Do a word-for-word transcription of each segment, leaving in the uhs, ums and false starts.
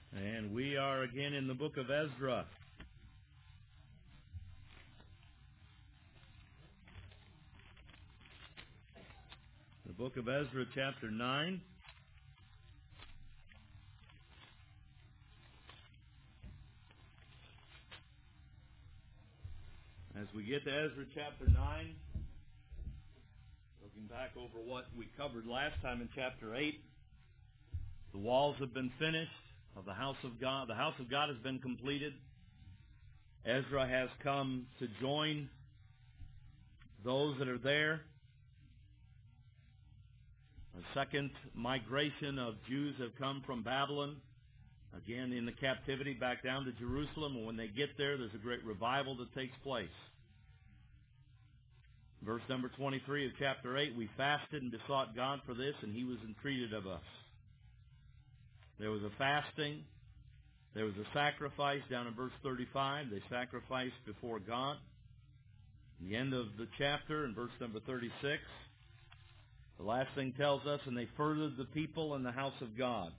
And we are again in the book of Ezra. The book of Ezra, chapter nine. As we get to Ezra chapter nine, looking back over what we covered last time in chapter eight, the walls have been finished of the house of God. The house of God has been completed. Ezra has come to join those that are there. A second migration of Jews have come from Babylon, again in the captivity, back down to Jerusalem. And when they get there, there's a great revival that takes place. Verse number twenty-three of chapter eight, we fasted and besought God for this, and He was entreated of us. There was a fasting. There was a sacrifice down in verse thirty-five. They sacrificed before God. The end of the chapter in verse number thirty-six. The last thing tells us, and they furthered the people in the house of God.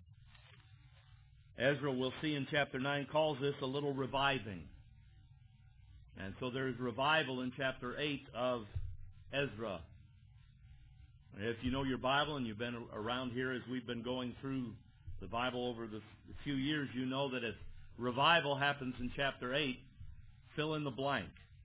Ezra, we'll see in chapter nine, calls this a little reviving. And so there is revival in chapter eight of Ezra. If you know your Bible and you've been around here as we've been going through the Bible over the few years, you know that if revival happens in chapter eight, fill in the blank.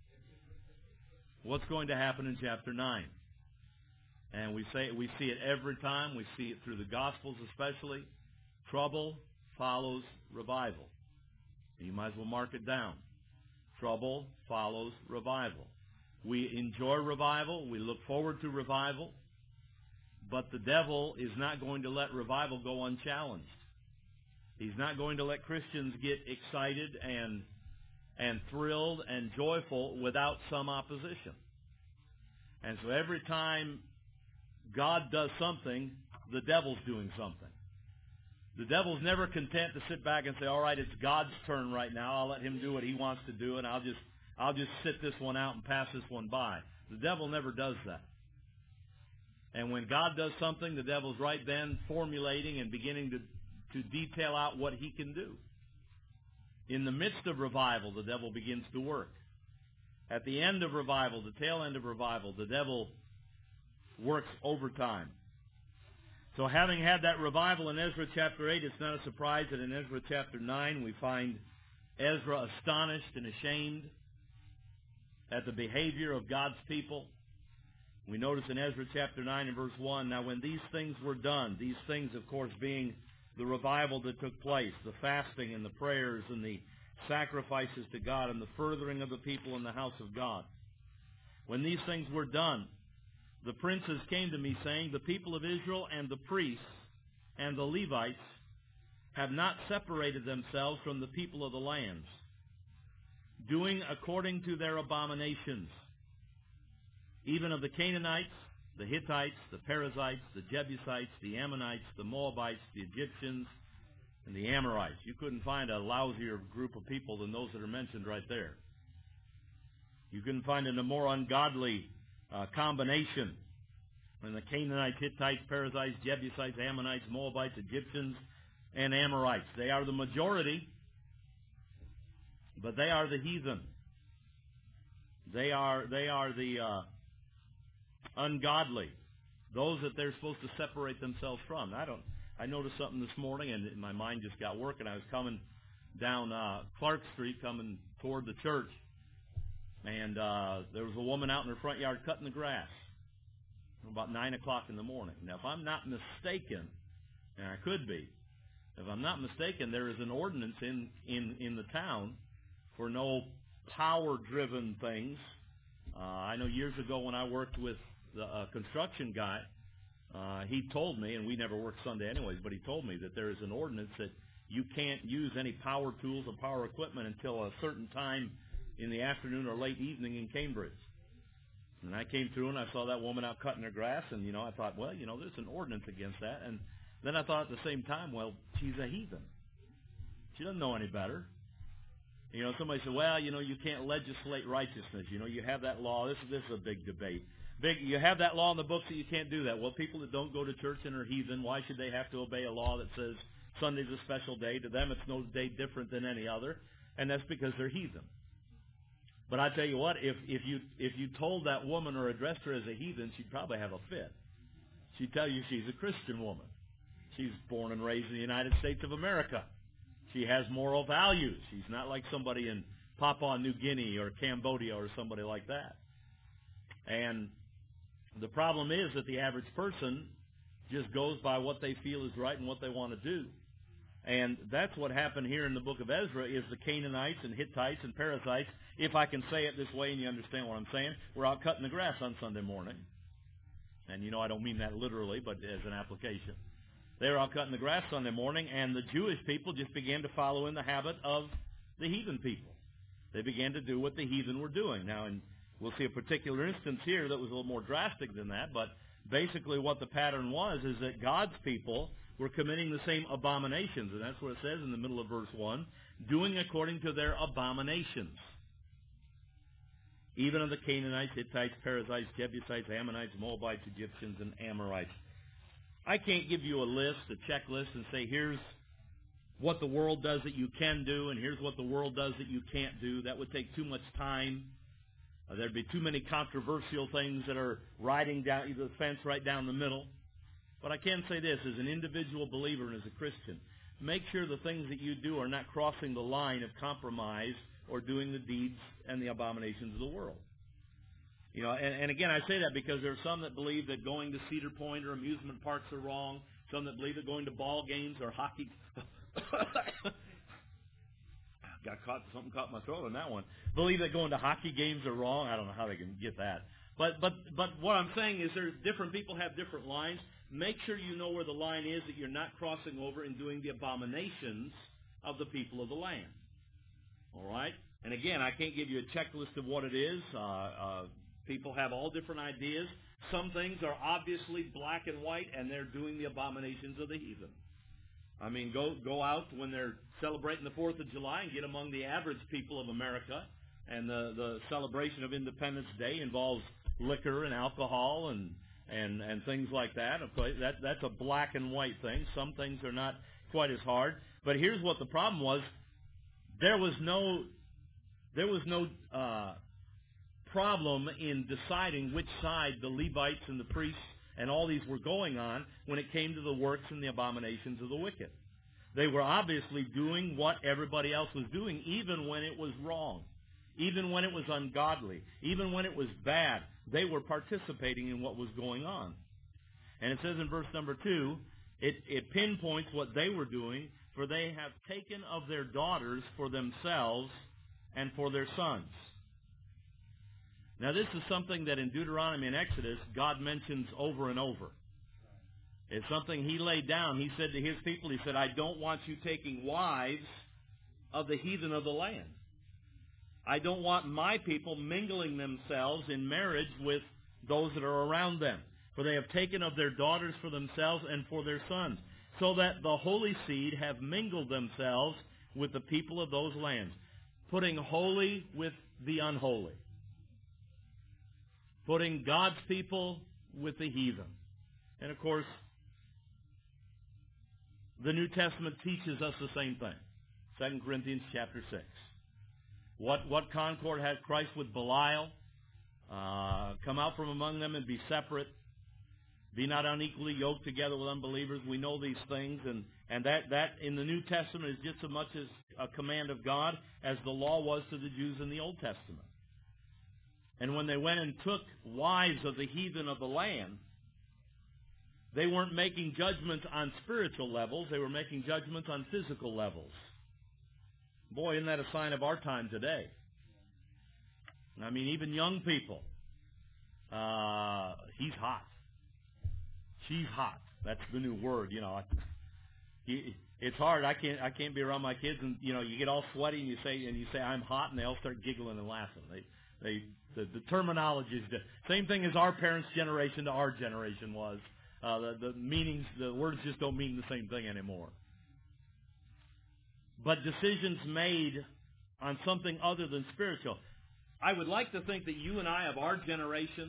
What's going to happen in chapter nine? And we say we see it every time. We see it through the Gospels especially. Trouble follows revival. You might as well mark it down. Trouble follows revival. We enjoy revival. We look forward to revival. But the devil is not going to let revival go unchallenged. He's not going to let Christians get excited and and thrilled and joyful without some opposition. And so every time God does something, the devil's doing something. The devil's never content to sit back and say, all right, it's God's turn right now. I'll let him do what he wants to do, and I'll just I'll just sit this one out and pass this one by. The devil never does that. And when God does something, the devil's right then formulating and beginning to, to detail out what he can do. In the midst of revival, the devil begins to work. At the end of revival, the tail end of revival, the devil works overtime. So having had that revival in Ezra chapter eight, it's not a surprise that in Ezra chapter nine we find Ezra astonished and ashamed at the behavior of God's people. We notice in Ezra chapter nine and verse one, now when these things were done, these things of course being the revival that took place, the fasting and the prayers and the sacrifices to God and the furthering of the people in the house of God. When these things were done, the princes came to me saying, the people of Israel and the priests and the Levites have not separated themselves from the people of the lands, doing according to their abominations, even of the Canaanites, the Hittites, the Perizzites, the Jebusites, the Ammonites, the Moabites, the Egyptians, and the Amorites. You couldn't find a lousier group of people than those that are mentioned right there. You couldn't find a more ungodly uh, combination than the Canaanites, Hittites, Perizzites, Jebusites, Ammonites, Moabites, Egyptians, and Amorites. They are the majority, but they are the heathen. They are they are the uh, ungodly, those that they're supposed to separate themselves from. I don't. I noticed something this morning, and my mind just got working. I was coming down uh, Clark Street, coming toward the church, and uh, there was a woman out in her front yard cutting the grass about nine o'clock in the morning. Now, if I'm not mistaken, and I could be, if I'm not mistaken, there is an ordinance in, in, in the town for no power-driven things. Uh, I know years ago when I worked with the uh, construction guy, uh, he told me, and we never worked Sunday anyways, but he told me that there is an ordinance that you can't use any power tools or power equipment until a certain time in the afternoon or late evening in Cambridge. And I came through and I saw that woman out cutting her grass, and, you know, I thought, well, you know, there's an ordinance against that. And then I thought at the same time, well, she's a heathen. She doesn't know any better. You know, somebody said, well, you know, you can't legislate righteousness. You know, you have that law. This, this is a big debate. Big, you have that law in the books that you can't do that. Well, people that don't go to church and are heathen, why should they have to obey a law that says Sunday's a special day. To them, it's no day different than any other, and that's because they're heathen. But I tell you what, if, if you if you told that woman or addressed her as a heathen, she'd probably have a fit. She'd tell you she's a Christian woman. She's born and raised in the United States of America. She has moral values. She's not like somebody in Papua New Guinea or Cambodia or somebody like that. And the problem is that the average person just goes by what they feel is right and what they want to do. And that's what happened here in the book of Ezra, is the Canaanites and Hittites and Perizzites, if I can say it this way and you understand what I'm saying, we're out cutting the grass on Sunday morning. And you know I don't mean that literally, but as an application. They were out cutting the grass Sunday morning, and the Jewish people just began to follow in the habit of the heathen people. They began to do what the heathen were doing. Now, and we'll see a particular instance here that was a little more drastic than that, but basically what the pattern was is that God's people were committing the same abominations, and that's what it says in the middle of verse one, doing according to their abominations. Even of the Canaanites, Hittites, Perizzites, Jebusites, Ammonites, Moabites, Egyptians, and Amorites. I can't give you a list, a checklist, and say here's what the world does that you can do, and here's what the world does that you can't do. That would take too much time. Uh, there'd be too many controversial things that are riding down the fence right down the middle. But I can say this, as an individual believer and as a Christian, make sure the things that you do are not crossing the line of compromise or doing the deeds and the abominations of the world. You know, and, and again, I say that because there are some that believe that going to Cedar Point or amusement parks are wrong. Some that believe that going to ball games or hockey... Got caught, something caught my throat on that one. Believe that going to hockey games are wrong. I don't know how they can get that. But but but what I'm saying is there's different people have different lines. Make sure you know where the line is, that you're not crossing over and doing the abominations of the people of the land. All right? And again, I can't give you a checklist of what it is. Uh, uh, people have all different ideas. Some things are obviously black and white, and they're doing the abominations of the heathen. I mean, go go out when they're celebrating the fourth of July and get among the average people of America. And the, the celebration of Independence Day involves liquor and alcohol and and, and things like that. that. That's a black and white thing. Some things are not quite as hard. But here's what the problem was. There was no, there was no uh, problem in deciding which side the Levites and the priests and all these were going on when it came to the works and the abominations of the wicked. They were obviously doing what everybody else was doing, even when it was wrong, even when it was ungodly, even when it was bad. They were participating in what was going on. And it says in verse number two, it, it pinpoints what they were doing, for they have taken of their daughters for themselves and for their sons. Now, this is something that in Deuteronomy and Exodus, God mentions over and over. It's something he laid down. He said to his people, he said, I don't want you taking wives of the heathen of the land. I don't want my people mingling themselves in marriage with those that are around them. For they have taken of their daughters for themselves and for their sons, so that the holy seed have mingled themselves with the people of those lands, putting holy with the unholy. Putting God's people with the heathen. And of course, the New Testament teaches us the same thing. Second Corinthians chapter six. What, what concord had Christ with Belial? Uh, come out from among them and be separate. Be not unequally yoked together with unbelievers. We know these things. And, and that, that in the New Testament is just as much as a command of God as the law was to the Jews in the Old Testament. And when they went and took wives of the heathen of the land, they weren't making judgments on spiritual levels. They were making judgments on physical levels. Boy, isn't that a sign of our time today? I mean, even young people. Uh, he's hot. She's hot. That's the new word, you know. It's hard. I can't. I can't be around my kids, and you know, you get all sweaty, and you say, and you say, "I'm hot," and they all start giggling and laughing. They, they, the, the terminology is the same thing as our parents' generation to our generation was. Uh, the, the meanings, the words just don't mean the same thing anymore. But decisions made on something other than spiritual. I would like to think that you and I of our generation,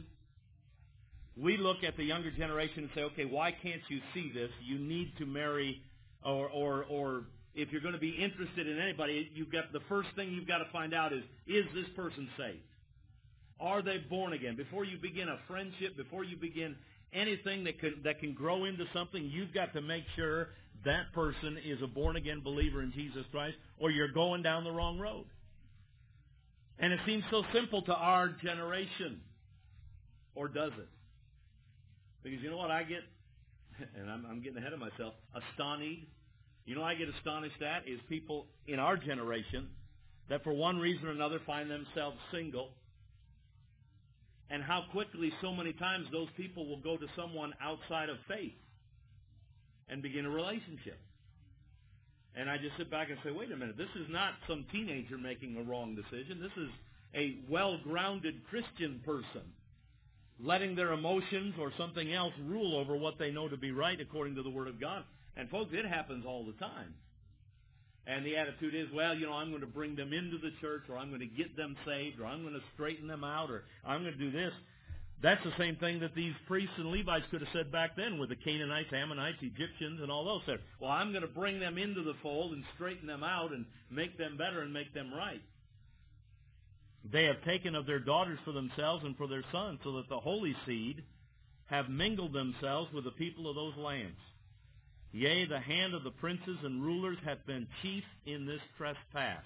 we look at the younger generation and say, okay, why can't you see this? You need to marry or, or, or if you're going to be interested in anybody, you've got the first thing you've got to find out is, is this person saved? Are they born again? Before you begin a friendship, before you begin anything that can, that can grow into something, you've got to make sure that person is a born-again believer in Jesus Christ, or you're going down the wrong road. And it seems so simple to our generation. Or does it? Because you know what I get, and I'm, I'm getting ahead of myself, astonished. You know what I get astonished at is people in our generation that for one reason or another find themselves single, and how quickly so many times those people will go to someone outside of faith and begin a relationship. And I just sit back and say, wait a minute, this is not some teenager making a wrong decision. This is a well-grounded Christian person letting their emotions or something else rule over what they know to be right according to the Word of God. And folks, it happens all the time. And the attitude is, well, you know, I'm going to bring them into the church, or I'm going to get them saved, or I'm going to straighten them out, or I'm going to do this. That's the same thing that these priests and Levites could have said back then with the Canaanites, Ammonites, Egyptians, and all those. Said, well, I'm going to bring them into the fold and straighten them out and make them better and make them right. They have taken of their daughters for themselves and for their sons, so that the holy seed have mingled themselves with the people of those lands. Yea, the hand of the princes and rulers hath been chief in this trespass.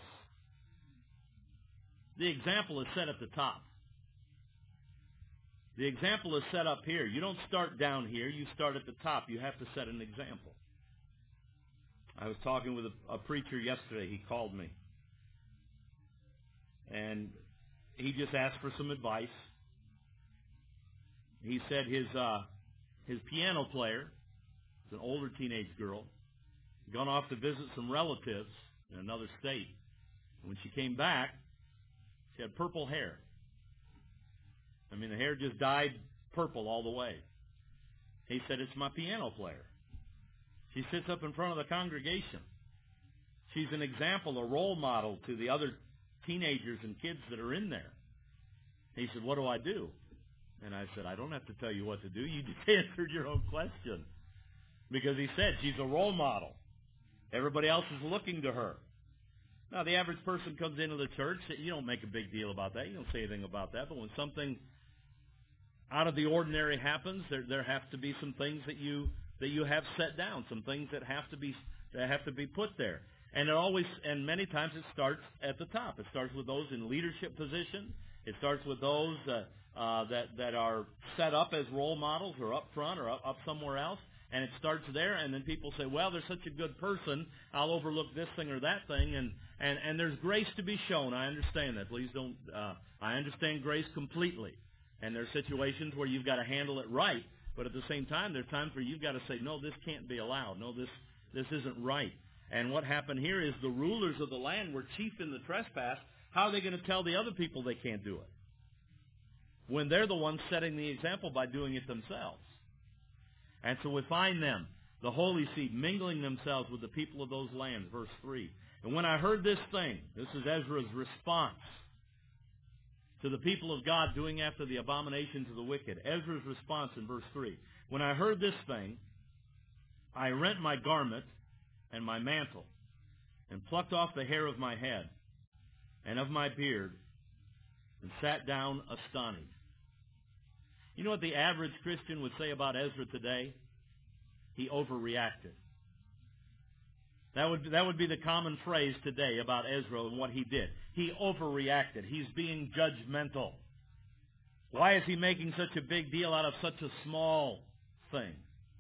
The example is set at the top. The example is set up here. You don't start down here. You start at the top. You have to set an example. I was talking with a, a preacher yesterday. He called me. And he just asked for some advice. He said his uh, his piano player, an older teenage girl, gone off to visit some relatives in another state. And when she came back, she had purple hair. I mean, the hair just dyed purple all the way. He said, it's my piano player. She sits up in front of the congregation. She's an example, a role model to the other teenagers and kids that are in there. He said, what do I do? And I said, I don't have to tell you what to do. You just answered your own question. Because he said she's a role model. Everybody else is looking to her. Now, the average person comes into the church. You don't make a big deal about that. You don't say anything about that. But when something out of the ordinary happens, there there have to be some things that you that you have set down, some things that have to be that have to be put there. And it always and many times it starts at the top. It starts with those in leadership position. It starts with those uh, uh, that that are set up as role models, or up front, or up, up somewhere else. And it starts there, and then people say, well, they're such a good person, I'll overlook this thing or that thing, and, and, and there's grace to be shown. I understand that. Please don't, uh, I understand grace completely. And there's situations where you've got to handle it right, but at the same time, there's times where you've got to say, no, this can't be allowed. No, this, this isn't right. And what happened here is the rulers of the land were chief in the trespass. How are they going to tell the other people they can't do it when they're the ones setting the example by doing it themselves? And so we find them, the holy seed, mingling themselves with the people of those lands, verse three. And when I heard this thing, this is Ezra's response to the people of God doing after the abominations of the wicked. Ezra's response in verse three. When I heard this thing, I rent my garment and my mantle, and plucked off the hair of my head and of my beard, and sat down astonished. You know what the average Christian would say about Ezra today? He overreacted. That would, that would be the common phrase today about Ezra and what he did. He overreacted. He's being judgmental. Why is he making such a big deal out of such a small thing?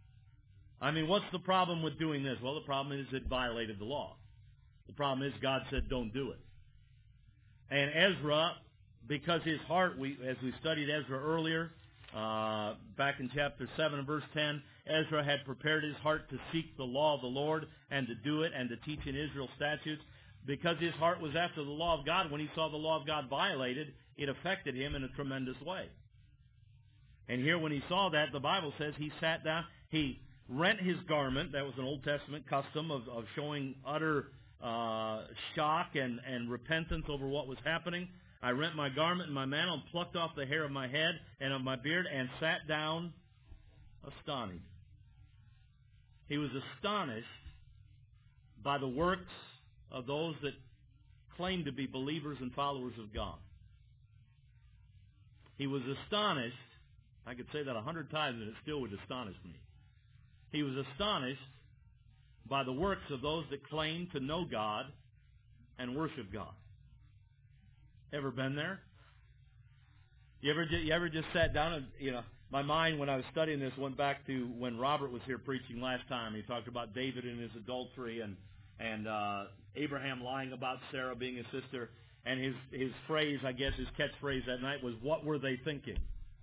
I mean, what's the problem with doing this? Well, the problem is it violated the law. The problem is God said don't do it. And Ezra, because his heart, we, as we studied Ezra earlier, Uh, back in chapter seven and verse ten, Ezra had prepared his heart to seek the law of the Lord and to do it and to teach in Israel statutes. Because his heart was after the law of God, when he saw the law of God violated, it affected him in a tremendous way. And here when he saw that, the Bible says he sat down, he rent his garment. That was an Old Testament custom of, of showing utter uh, shock and, and repentance over what was happening. I rent my garment and my mantle and plucked off the hair of my head and of my beard and sat down astonished. He was astonished by the works of those that claim to be believers and followers of God. He was astonished. I could say that a hundred times and it still would astonish me. He was astonished by the works of those that claim to know God and worship God. Ever been there? You ever, you ever just sat down and, you know, my mind when I was studying this went back to when Robert was here preaching last time. He talked about David and his adultery and, and uh, Abraham lying about Sarah being his sister. And his, his phrase, I guess, his catchphrase that night was, what were they thinking?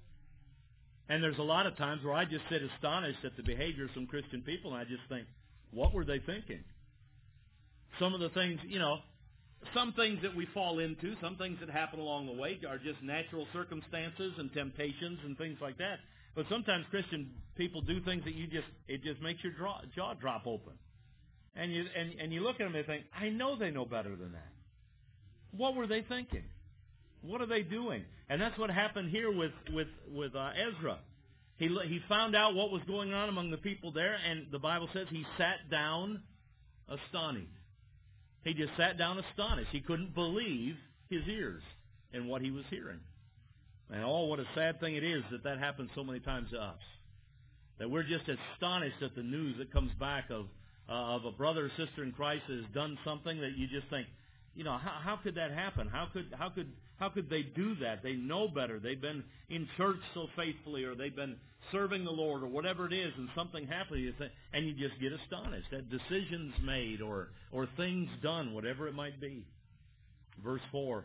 And there's a lot of times where I just sit astonished at the behavior of some Christian people, and I just think, what were they thinking? Some of the things, you know, some things that we fall into, some things that happen along the way are just natural circumstances and temptations and things like that. But sometimes Christian people do things that you just, it just makes your jaw, jaw drop open. And you, and, and you look at them and think, I know they know better than that. What were they thinking? What are they doing? And that's what happened here with, with, with uh, Ezra. He, he found out what was going on among the people there, and the Bible says he sat down astonished. He just sat down astonished. He couldn't believe his ears and what he was hearing. And oh, what a sad thing it is that that happens so many times to us. That we're just astonished at the news that comes back of, uh, of a brother or sister in Christ that has done something that you just think, you know, how, how could that happen? How could how could how could they do that? They know better. They've been in church so faithfully, or they've been serving the Lord, or whatever it is, and something happens, and you just get astonished at decisions made or or things done, whatever it might be. Verse four.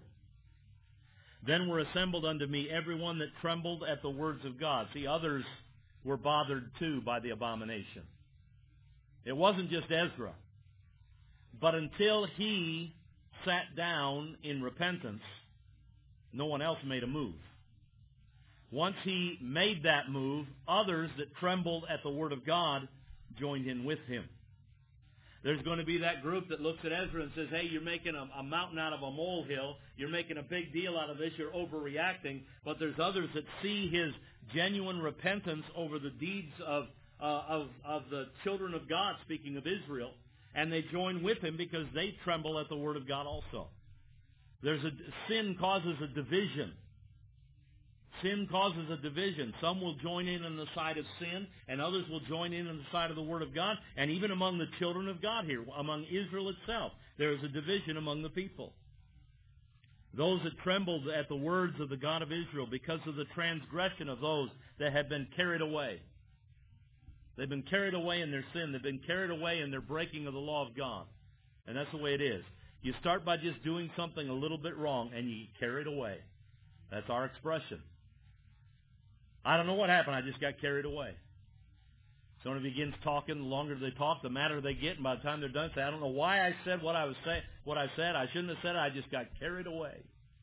Then were assembled unto me every one that trembled at the words of God. See, others were bothered too by the abomination. It wasn't just Ezra. But until he sat down in repentance, no one else made a move. Once he made that move, others that trembled at the word of God joined in with him. There's going to be that group that looks at Ezra and says, hey, you're making a, a mountain out of a molehill. You're making a big deal out of this. You're overreacting. But there's others that see his genuine repentance over the deeds of, uh, of, of the children of God, speaking of Israel, and they join with him because they tremble at the word of God also. There's a, sin causes a division. Sin causes a division. Some will join in on the side of sin, and others will join in on the side of the word of God. And even among the children of God here, among Israel itself, there is a division among the people. Those that trembled at the words of the God of Israel because of the transgression of those that had been carried away. They've been carried away in their sin. They've been carried away in their breaking of the law of God. And that's the way it is. You start by just doing something a little bit wrong, and you get carried away. That's our expression. I don't know what happened. I just got carried away. Someone begins talking. The longer they talk, the madder they get. And by the time they're done, say, I don't know why I said what I was saying. What I said, I shouldn't have said it. I just got carried away.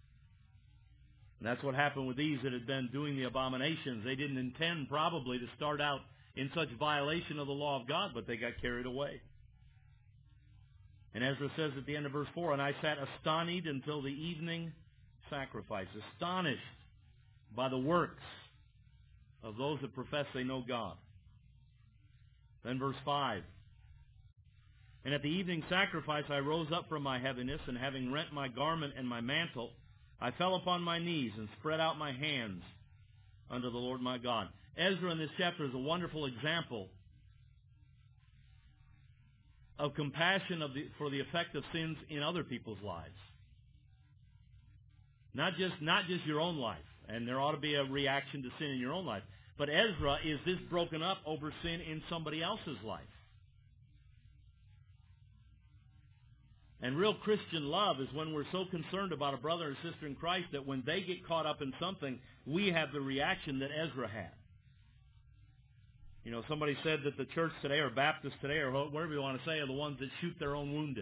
And that's what happened with these that had been doing the abominations. They didn't intend probably to start out in such violation of the law of God, but they got carried away. And Ezra says at the end of verse four, and I sat astonished until the evening sacrifice, astonished by the works of those that profess they know God. Then verse five, and at the evening sacrifice I rose up from my heaviness, and having rent my garment and my mantle, I fell upon my knees and spread out my hands unto the Lord my God. Ezra in this chapter is a wonderful example of compassion of the, for the effect of sins in other people's lives. Not just, not just your own life, and there ought to be a reaction to sin in your own life. But Ezra is this broken up over sin in somebody else's life. And real Christian love is when we're so concerned about a brother or sister in Christ that when they get caught up in something, we have the reaction that Ezra had. You know, somebody said that the church today, or Baptists today, or whatever you want to say, are the ones that shoot their own wounded.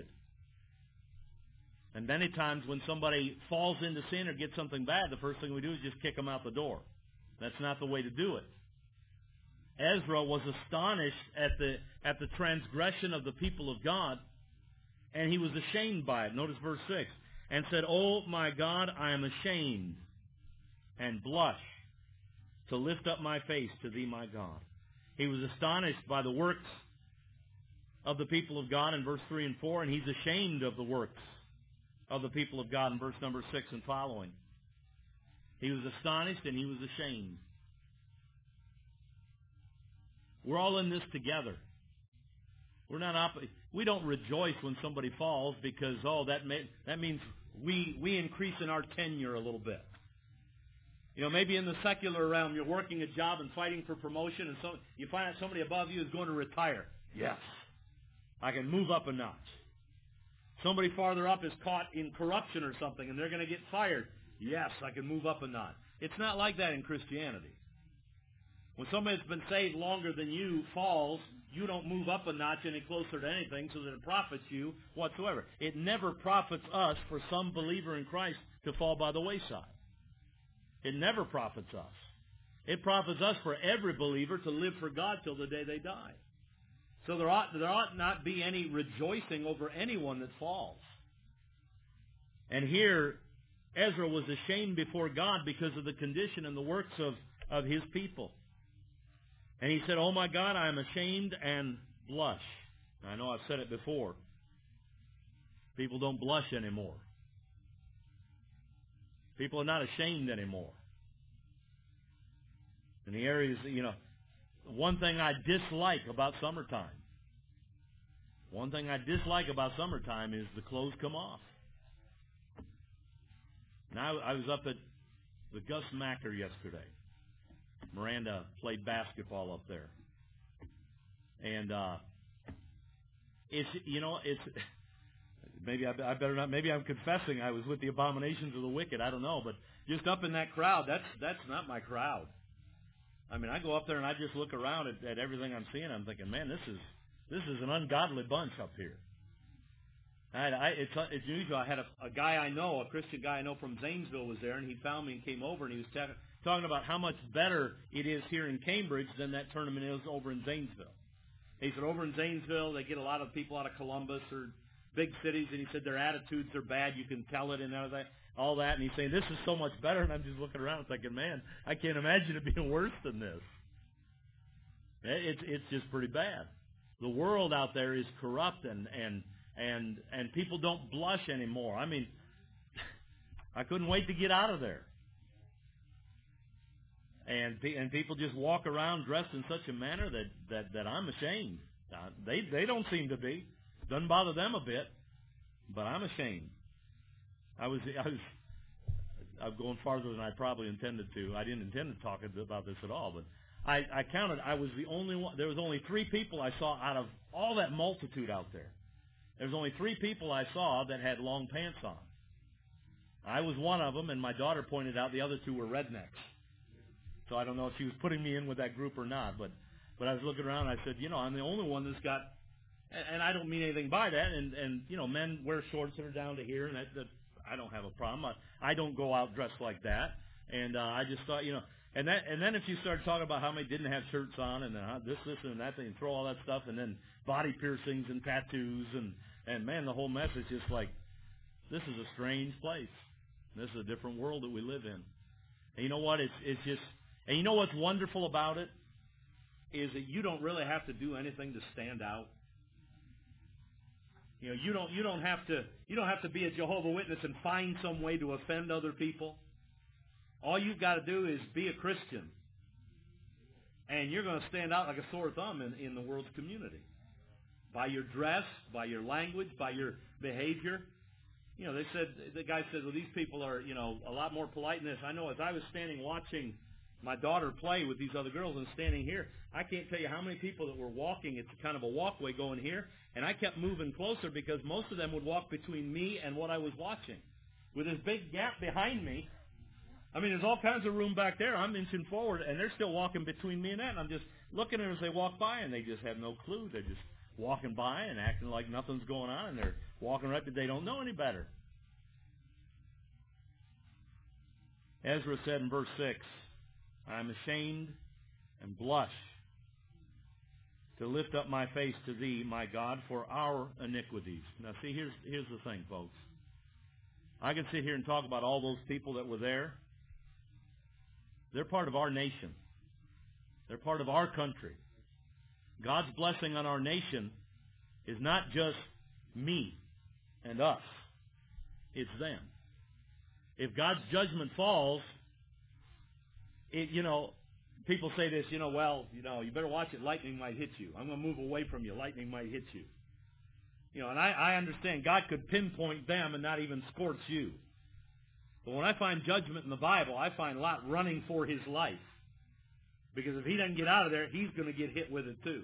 And many times when somebody falls into sin or gets something bad, the first thing we do is just kick them out the door. That's not the way to do it. Ezra was astonished at the at the transgression of the people of God, and he was ashamed by it. Notice verse six. And said, Oh, my God, I am ashamed, and blush to lift up my face to thee, my God. He was astonished by the works of the people of God in verse three and four, and he's ashamed of the works of the people of God in verse number six and following. He was astonished and he was ashamed. We're all in this together. We're not op- we don't rejoice when somebody falls because, oh, that may, that means we we increase in our tenure a little bit. You know, maybe in the secular realm, you're working a job and fighting for promotion, and so you find out somebody above you is going to retire. Yes, I can move up a notch. Somebody farther up is caught in corruption or something, and they're going to get fired. Yes, I can move up a notch. It's not like that in Christianity. When somebody that's been saved longer than you falls, you don't move up a notch any closer to anything so that it profits you whatsoever. It never profits us for some believer in Christ to fall by the wayside. It never profits us. It profits us for every believer to live for God till the day they die. So there ought, there ought not be any rejoicing over anyone that falls. And here, Ezra was ashamed before God because of the condition and the works of, of his people. And he said, "Oh my God, I am ashamed and blush." Now, I know I've said it before. People don't blush anymore. People are not ashamed anymore. In the areas, you know, one thing I dislike about summertime, one thing I dislike about summertime is the clothes come off. Now, I was up at the Gus Macker yesterday. Miranda played basketball up there. And uh, it's, you know, it's, maybe I, I better not, maybe I'm confessing I was with the abominations of the wicked, I don't know, but just up in that crowd, that's that's not my crowd. I mean, I go up there and I just look around at, at everything I'm seeing, I'm thinking, man, this is this is an ungodly bunch up here. I, I, it's, it's unusual. I had a, a guy I know, a Christian guy I know from Zanesville was there, and he found me and came over, and he was t- talking about how much better it is here in Cambridge than that tournament is over in Zanesville. He said over in Zanesville, they get a lot of people out of Columbus or big cities, and he said their attitudes are bad. You can tell it and all that. All that. And he's saying, this is so much better, and I'm just looking around thinking, man, I can't imagine it being worse than this. It's, it's just pretty bad. The world out there is corrupt, and, and, and, and people don't blush anymore. I mean, I couldn't wait to get out of there. And and people just walk around dressed in such a manner that, that, that I'm ashamed. Uh, they they don't seem to be. Doesn't bother them a bit, but I'm ashamed. I was I was I'm going farther than I probably intended to. I didn't intend to talk about this at all, but I, I counted. I was the only one. There was only three people I saw out of all that multitude out there. There was only three people I saw that had long pants on. I was one of them, and my daughter pointed out the other two were rednecks. So I don't know if she was putting me in with that group or not, but but I was looking around and I said, you know, I'm the only one that's got, and I don't mean anything by that, and, and you know, men wear shorts that are down to here, and that, that I don't have a problem. I, I don't go out dressed like that, and uh, I just thought, you know, and that, and then if you start talking about how many didn't have shirts on, and uh, this, this, and that thing, throw all that stuff, and then body piercings and tattoos, and, and man, the whole message is like, this is a strange place. This is a different world that we live in. And you know what? It's it's just, and you know what's wonderful about it is that you don't really have to do anything to stand out. You know, you don't you don't have to you don't have to be a Jehovah's Witness and find some way to offend other people. All you've got to do is be a Christian, and you're going to stand out like a sore thumb in, in the world's community by your dress, by your language, by your behavior. You know, they said, the guy said, well, these people are, you know, a lot more polite than this. I know as I was standing watching my daughter play with these other girls and standing here, I can't tell you how many people that were walking. It's kind of a walkway going here, and I kept moving closer because most of them would walk between me and what I was watching. With this big gap behind me, I mean, there's all kinds of room back there. I'm inching forward, and they're still walking between me and that, and I'm just looking at them as they walk by, and they just have no clue. They're just walking by and acting like nothing's going on, and they're walking right, but they don't know any better. Ezra said in verse six, I am ashamed and blush to lift up my face to thee, my God, for our iniquities. Now see, here's, here's the thing, folks. I can sit here and talk about all those people that were there. They're part of our nation. They're part of our country. God's blessing on our nation is not just me and us. It's them. If God's judgment falls, it, you know, people say this, you know, well, you know, you better watch it. Lightning might hit you. I'm going to move away from you. Lightning might hit you. You know, and I, I understand God could pinpoint them and not even scorch you. But when I find judgment in the Bible, I find Lot running for his life. Because if he doesn't get out of there, he's going to get hit with it too.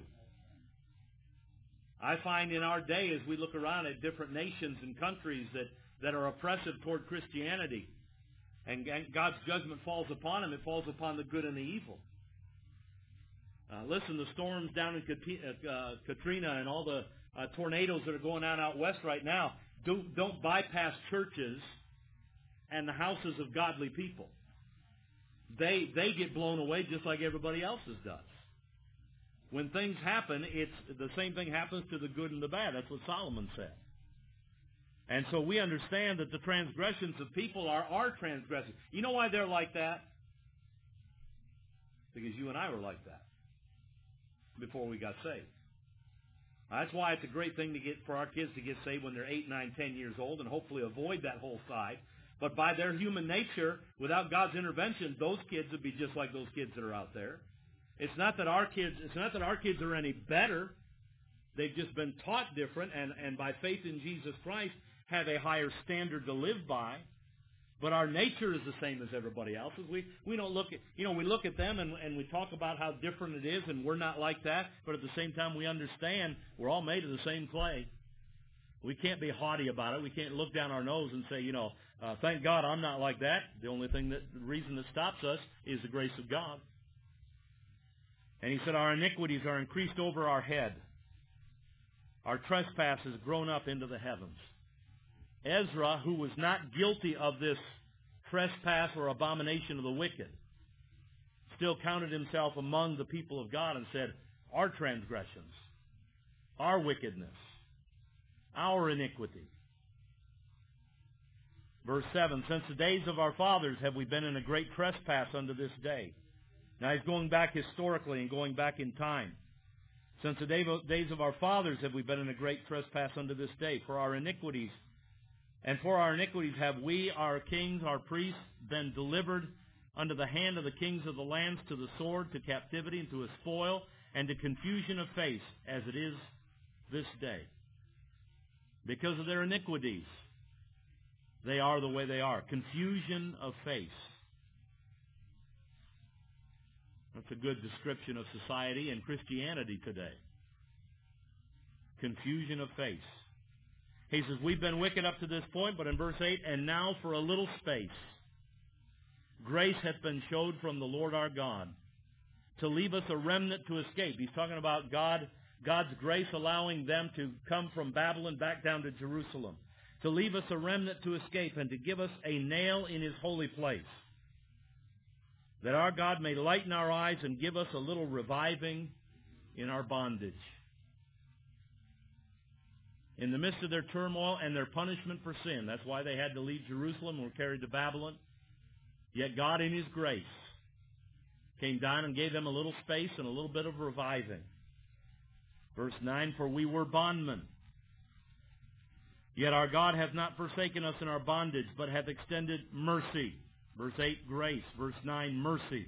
I find in our day, as we look around at different nations and countries that, that are oppressive toward Christianity, and, and God's judgment falls upon them, it falls upon the good and the evil. Uh, listen, the storms down in uh, Katrina and all the uh, tornadoes that are going on out west right now, don't, don't bypass churches and the houses of godly people. They they get blown away just like everybody else's does. When things happen, it's the same thing happens to the good and the bad. That's what Solomon said. And so we understand that the transgressions of people are our transgressions. You know why they're like that? Because you and I were like that before we got saved. That's why it's a great thing to get for our kids to get saved when they're eight, nine, ten years old and hopefully avoid that whole side. But by their human nature, without God's intervention, those kids would be just like those kids that are out there. It's not that our kids, it's not that our kids are any better. They've just been taught different, and, and by faith in Jesus Christ, have a higher standard to live by. But our nature is the same as everybody else's. We we don't look at, you know, we look at them and, and we talk about how different it is, and we're not like that. But at the same time, we understand we're all made of the same clay. We can't be haughty about it. We can't look down our nose and say, you know, uh, thank God I'm not like that. The only thing that, the reason that stops us is the grace of God. And he said, our iniquities are increased over our head. Our trespass has grown up into the heavens. Ezra, who was not guilty of this trespass or abomination of the wicked, still counted himself among the people of God and said, our transgressions, our wickedness, our iniquity. Verse seven, since the days of our fathers have we been in a great trespass unto this day. Now he's going back historically and going back in time. Since the days of our fathers have we been in a great trespass unto this day. For our iniquities, and for our iniquities have we, our kings, our priests, been delivered unto the hand of the kings of the lands, to the sword, to captivity, and to a spoil, and to confusion of face, as it is this day. Because of their iniquities, they are the way they are. Confusion of face. That's a good description of society and Christianity today. Confusion of face. He says, we've been wicked up to this point, but in verse eight, and now for a little space, grace hath been showed from the Lord our God, to leave us a remnant to escape. He's talking about God, God's grace allowing them to come from Babylon back down to Jerusalem, to leave us a remnant to escape, and to give us a nail in his holy place, that our God may lighten our eyes and give us a little reviving in our bondage. In the midst of their turmoil and their punishment for sin, that's why they had to leave Jerusalem and were carried to Babylon. Yet God in his grace came down and gave them a little space and a little bit of reviving. Verse nine, for we were bondmen. Yet our God hath not forsaken us in our bondage, but hath extended mercy. Verse eight, grace. Verse nine, mercy.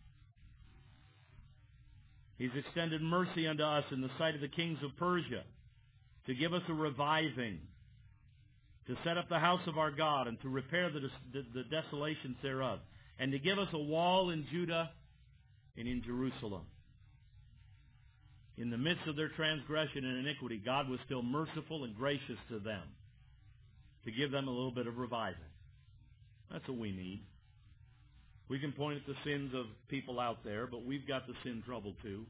He's extended mercy unto us in the sight of the kings of Persia, to give us a reviving, to set up the house of our God, and to repair the, the, the desolations thereof, and to give us a wall in Judah and in Jerusalem. In the midst of their transgression and iniquity, God was still merciful and gracious to them, to give them a little bit of reviving. That's what we need. We can point at the sins of people out there, but we've got the sin trouble too.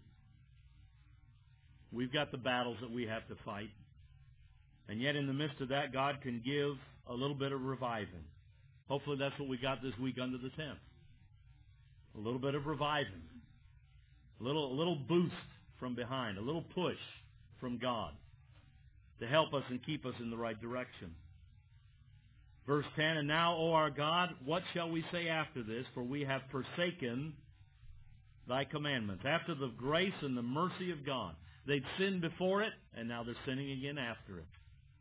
We've got the battles that we have to fight. And yet in the midst of that, God can give a little bit of reviving. Hopefully that's what we got this week under the tent. A little bit of reviving. A little, a little boost from behind. A little push from God to help us and keep us in the right direction. Verse ten, and now, O our God, what shall we say after this? For we have forsaken thy commandments. After the grace and the mercy of God, They'd sinned before it, and now they're sinning again after it.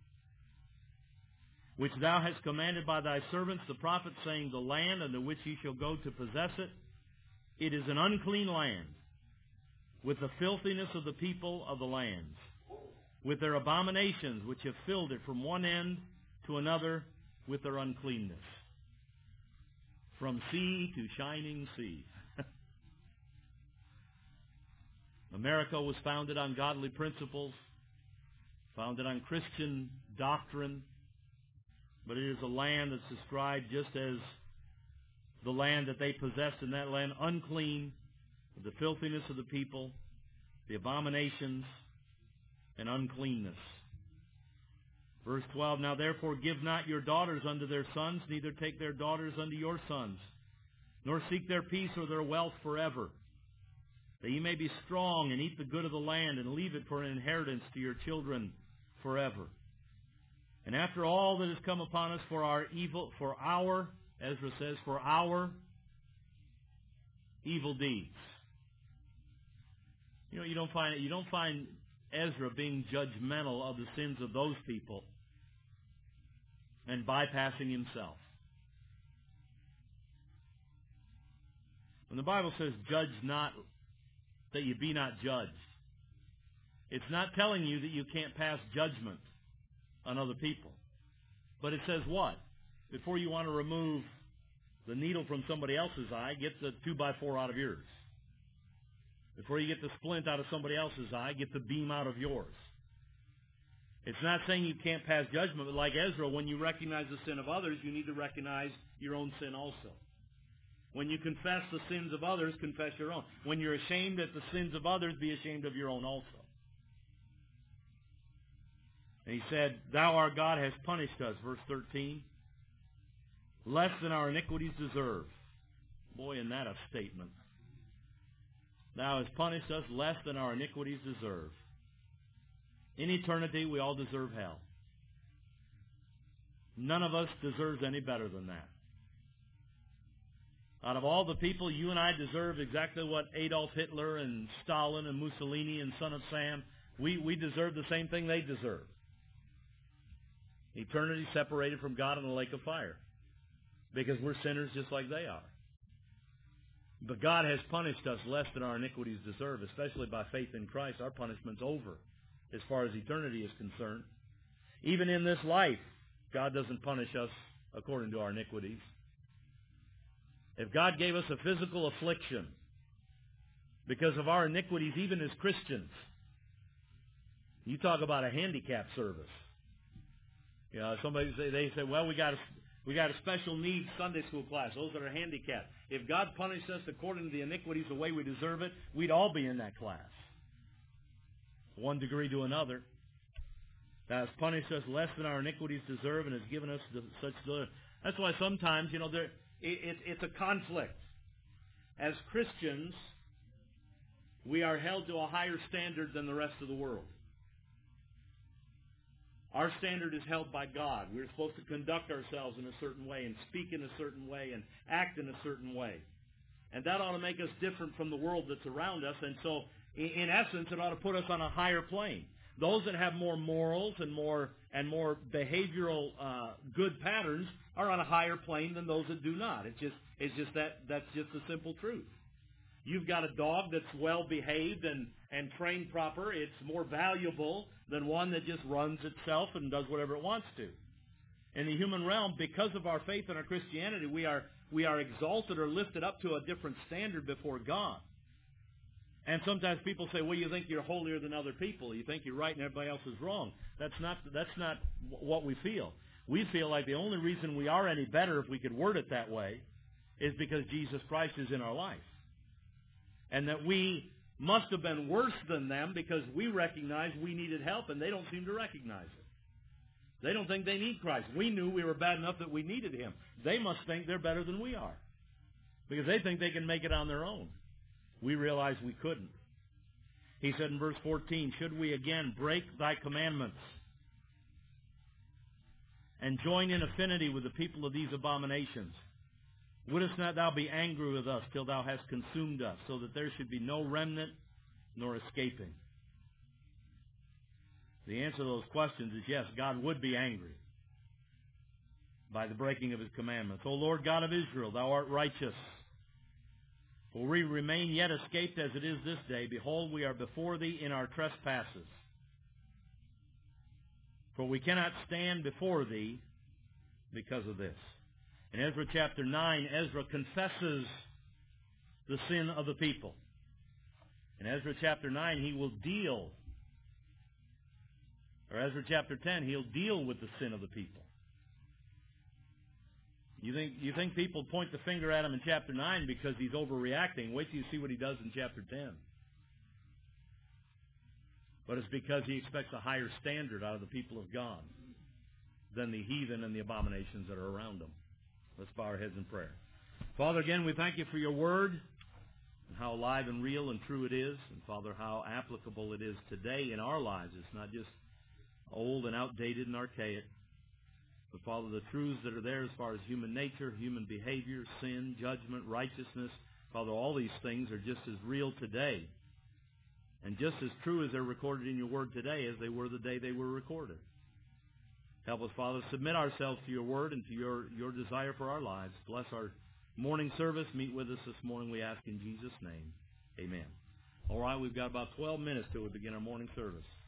Which thou hast commanded by thy servants the prophets, saying, the land unto which ye shall go to possess it, it is an unclean land, with the filthiness of the people of the lands, with their abominations which have filled it from one end to another with their uncleanness. From sea to shining sea. America was founded on godly principles, founded on Christian doctrine, but it is a land that's described just as the land that they possessed in that land, unclean, with the filthiness of the people, the abominations, and uncleanness. Verse twelve, now therefore give not your daughters unto their sons, neither take their daughters unto your sons, nor seek their peace or their wealth forever, that ye may be strong and eat the good of the land and leave it for an inheritance to your children forever. And after all that has come upon us for our evil, for our, Ezra says, for our evil deeds. You know, you don't find you don't find Ezra being judgmental of the sins of those people and bypassing himself. When the Bible says, judge not, that you be not judged, it's not telling you that you can't pass judgment on other people. But it says what? Before you want to remove the needle from somebody else's eye, get the two by four out of yours. Before you get the splint out of somebody else's eye, get the beam out of yours. It's not saying you can't pass judgment, but like Ezra, when you recognize the sin of others, you need to recognize your own sin also. When you confess the sins of others, confess your own. When you're ashamed at the sins of others, be ashamed of your own also. And he said, thou, our God, hast punished us, verse thirteen, less than our iniquities deserve. Boy, isn't that a statement. Thou hast punished us less than our iniquities deserve. In eternity, we all deserve hell. None of us deserves any better than that. Out of all the people, you and I deserve exactly what Adolf Hitler and Stalin and Mussolini and Son of Sam, we, we deserve the same thing they deserve. Eternity separated from God in the lake of fire. Because we're sinners just like they are. But God has punished us less than our iniquities deserve, especially by faith in Christ. Our punishment's over as far as eternity is concerned. Even in this life, God doesn't punish us according to our iniquities. If God gave us a physical affliction because of our iniquities, even as Christians, you talk about a handicap service. You know, somebody say they say, well, we got a, we got a special needs Sunday school class. Those that are handicapped. If God punished us according to the iniquities the way we deserve it, we'd all be in that class, one degree to another. That has punished us less than our iniquities deserve, and has given us the, such good. That's why sometimes, you know, there. It, it's a conflict. As Christians, we are held to a higher standard than the rest of the world. Our standard is held by God. We're supposed to conduct ourselves in a certain way and speak in a certain way and act in a certain way. And that ought to make us different from the world that's around us. And so, in essence, it ought to put us on a higher plane. Those that have more morals and more and more behavioral uh, good patterns are on a higher plane than those that do not. It's just it's just that that's just the simple truth. You've got a dog that's well behaved and, and trained proper. It's more valuable than one that just runs itself and does whatever it wants to. In the human realm, because of our faith and our Christianity, we are we are exalted or lifted up to a different standard before God. And sometimes people say, well, you think you're holier than other people. You think you're right and everybody else is wrong. That's not that's not what we feel. We feel like the only reason we are any better, if we could word it that way, is because Jesus Christ is in our life. And that we must have been worse than them because we recognize we needed help, and they don't seem to recognize it. They don't think they need Christ. We knew we were bad enough that we needed Him. They must think they're better than we are because they think they can make it on their own. We realize we couldn't. He said in verse fourteen, should we again break thy commandments and join in affinity with the people of these abominations, wouldest not thou be angry with us till thou hast consumed us, so that there should be no remnant nor escaping? The answer to those questions is yes, God would be angry by the breaking of his commandments. O Lord God of Israel, thou art righteous. For we remain yet escaped as it is this day. Behold, we are before thee in our trespasses. For we cannot stand before thee because of this. In Ezra chapter nine, Ezra confesses the sin of the people. In Ezra chapter nine, he will deal, or Ezra chapter ten, he'll deal with the sin of the people. You think you think people point the finger at him in chapter nine because he's overreacting. Wait till you see what he does in chapter ten. But it's because he expects a higher standard out of the people of God than the heathen and the abominations that are around them. Let's bow our heads in prayer. Father, again, we thank you for your word and how alive and real and true it is. And, Father, how applicable it is today in our lives. It's not just old and outdated and archaic. But, Father, the truths that are there as far as human nature, human behavior, sin, judgment, righteousness, Father, all these things are just as real today and just as true as they're recorded in your word today as they were the day they were recorded. Help us, Father, submit ourselves to your word and to your, your desire for our lives. Bless our morning service. Meet with us this morning, we ask in Jesus' name. Amen. All right, we've got about twelve minutes till we begin our morning service.